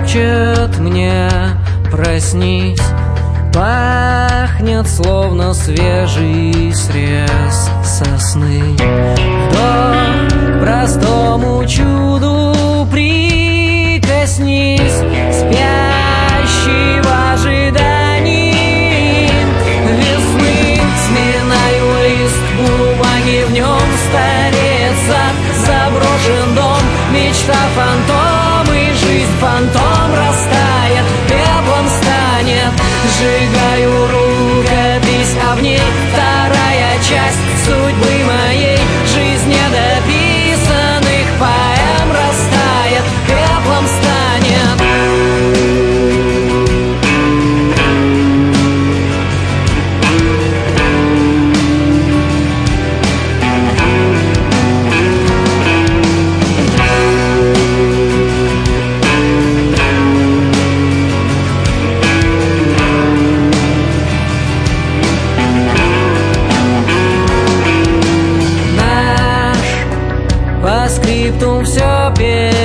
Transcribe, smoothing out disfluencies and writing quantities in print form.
шепчет мне: проснись. Пахнет, словно свежий срез сосны. Вдох к простому чуду прикоснись, спящий в ожидании весны. Сминаю лист бумаги, в нем стареет сад, заброшен дом, мечта фантом, и жизнь фантом растает, пеплом станет. Сжигаю рукопись, а в ней вторая часть судьбы моей. Жизнь недописанных поэм растает, пеплом станет. По скриптум все